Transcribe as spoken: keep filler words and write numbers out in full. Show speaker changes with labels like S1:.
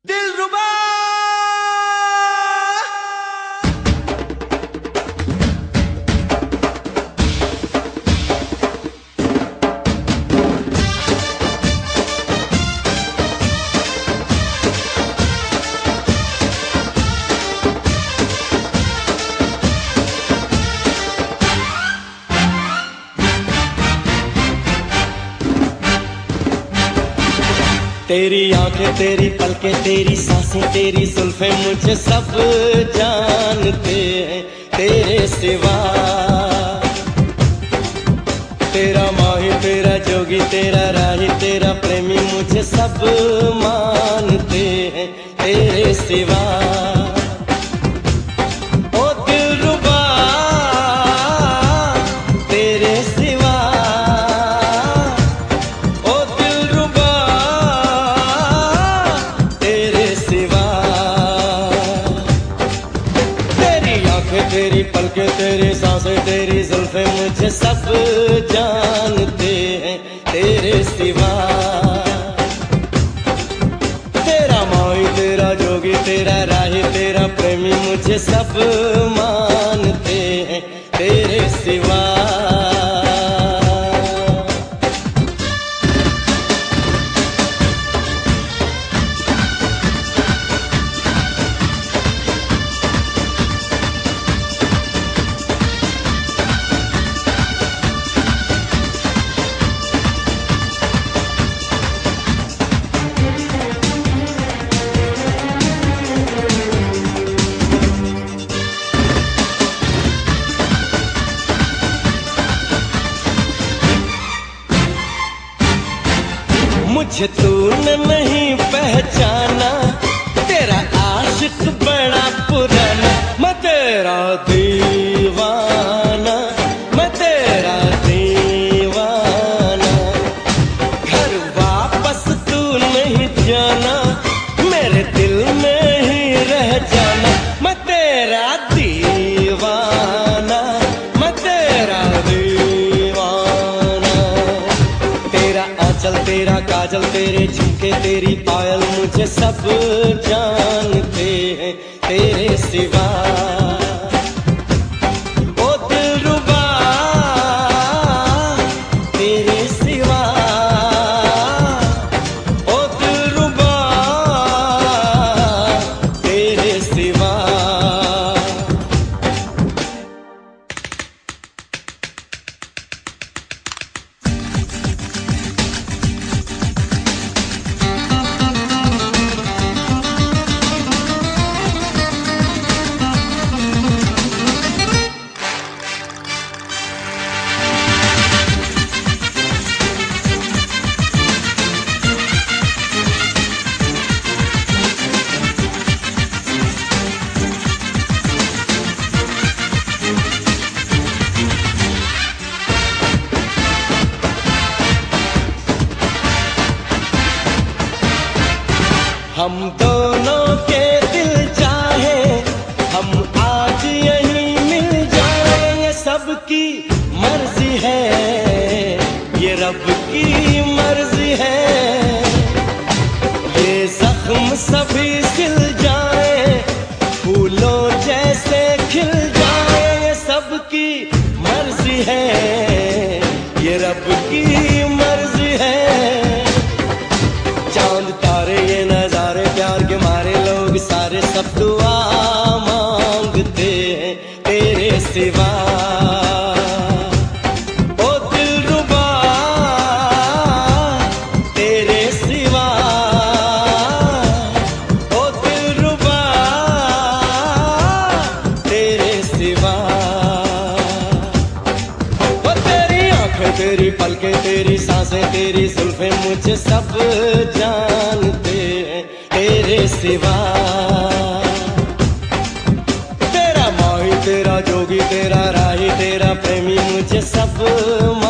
S1: दिलरुबा तेरी आंखें, तेरी पलकें, तेरी सांसें, तेरी जुल्फें, मुझे सब जानते हैं तेरे सिवा। तेरा माही, तेरा जोगी, तेरा राही, तेरा प्रेमी, मुझे सब मानते हैं तेरे सिवा। ओ दिलरुबा तेरे सिवा, ओ दिलरुबा तेरे सिवा। तेरी आंखें, तेरी पलकें, तेरी सांसें, तेरी जुल्फें, मुझे सब जानते हैं तेरे सिवा। तेरा माही, तेरा जोगी, तेरा राही, तेरा प्रेमी, मुझे सब मानते हैं तेरे सिवा। मुझे तूने नहीं पहचाना, तेरा आशिक बड़ा पुराना, मैं तेरा दीवाना, मैं तेरा दीवाना। घर वापस तू नहीं जाना, मेरे दिल में ही रह जाना, मैं तेरा दीवाना, मैं तेरा दीवाना। तेरा आंचल, तेरा काजल, तेरे झुमके, तेरी पायल, मुझे सब जानते हैं तेरे सिवा। ओ दिलरुबा तेरे सिवा, ओ दिलरुबा तेरे सिवा। हम दोनों के दिल चाहे, हम आज यहीं मिल जाएंगे। सबकी मर्जी है, ये रब की मर्जी है। ये जख्म सभी सिल जाए, फूलों जैसे खिल जाए। सबकी मर्जी है, ये रब की मर्जी है। चांद तारे ये नजारे, प्यार के मारे लोग सारे, सब दुआ मांगते हैं तेरे सिवा। ओ दिलरुबा तेरे सिवा, ओ दिलरुबा तेरे सिवा। ओ तेरी आंखें, तेरी पलकें, तेरी सांसें, तेरी जुल्फें, मुझे सब जानते हैं तेरे सिवा। तेरा माही, तेरा जोगी, तेरा राही, तेरा प्रेमी, मुझे सब